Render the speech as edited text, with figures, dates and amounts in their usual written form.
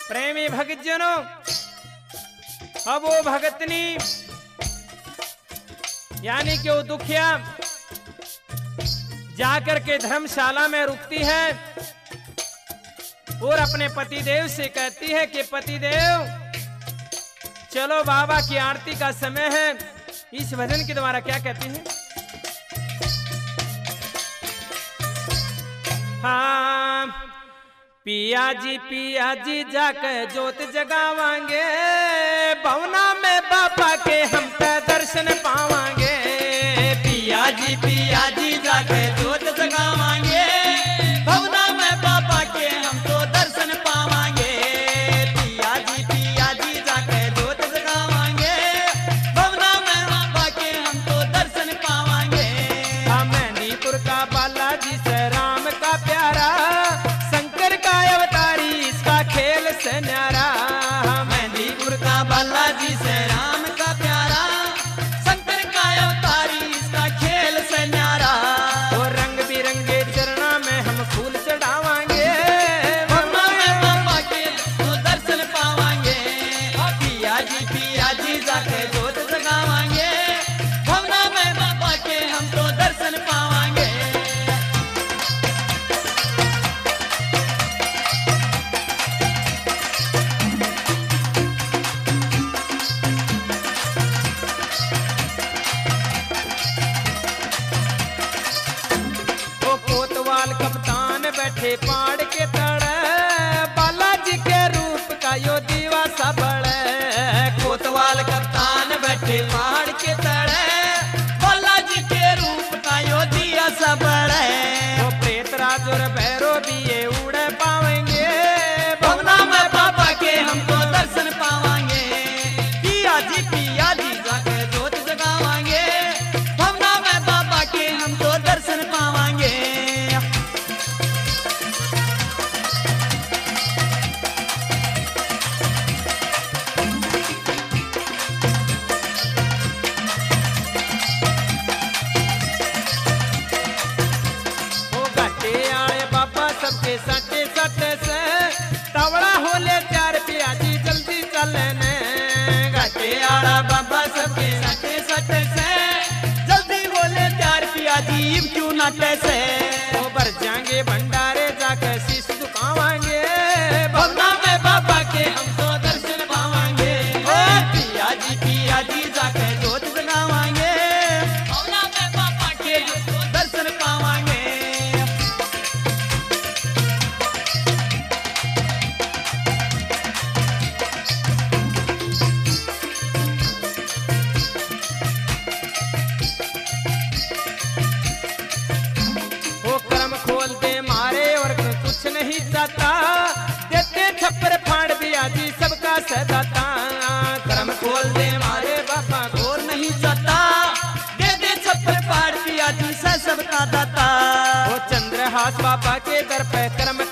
प्रेमी भक्तजनों, अब वो भगतनी यानी कि वो दुखिया जाकर के धर्मशाला में रुकती है और अपने पतिदेव से कहती है कि पतिदेव चलो बाबा की आरती का समय है। इस भजन के द्वारा क्या कहती है? हाँ, पिया जी जाकर जोत जगावांगे, भवना में बाबा के हम दर्शन पावांगे। पिया जी जाकर जोत जगावांगे, भवना में बाबा के हम तो दर्शन पावांगे। पिया जी जाकर जोत जगावांगे, भवना में बाबा के हम तो दर्शन पावांगे। मेहंदीपुर का बालाजी से राम का प्यारा, शंकर का अवतारी इसका खेल से न्यारा। मेहंदीपुर का बालाजी से राम का प्यारा, शंकर का अवतारी इसका खेल से न्यारा। और रंग बिरंगे चरणा में हम फूल चढ़ावांगे, भवना में बाबा के तो दर्शन पावांगे। पिया जी जाके जोत जगावांगे, भवना में बाबा के हम तो दर्शन पावांगे। वो कोतवाल कप्तान बैठे पहाड़ के तड़े, बालाजी के रूप का यो दीवा सा बड़े। कोतवाल कप्तान बैठे पहाड़ के तड़े, बालाजी के रूप का यो दिया सा बड़े। वो प्रेतराज और भैरो भी ये उड़े पावेंगे, भवना में बाबा के हमको दर्शन पावांगे। पिया जी जाके जोत जगावांगे, भवना में बाबा के हमको दर्शन पावांगे। वो घाटे आए बाबा सबके सटे सटे से, तवड़ा होले प्यार पिया जी जल्दी चले ने। घाटे आड़ा बाबा सबके सटे सटे से, जल्दी बोले प्यार पिया जी क्यों नाटे से। वो भर जाएंगे भंडारे जाकर शीश झुकावांगे, भवना में बाबा के हमको दर्शन पावांगे। पिया जी जाके जोत जगावांगे, भवना में बाबा के हमको दर्शन पावांगे। वो कर्म खोल दे मारे और कुछ नहीं चाहता, देते थप्पड़ फाड़ दिया जी सबका सदाता। कर्म खोल दे मारे बाबा घोर नहीं चाहता, दे छप्पर पाड़ पिया जी से सबका दाता। वो चंद्रहास बाबा के दर पे कर्म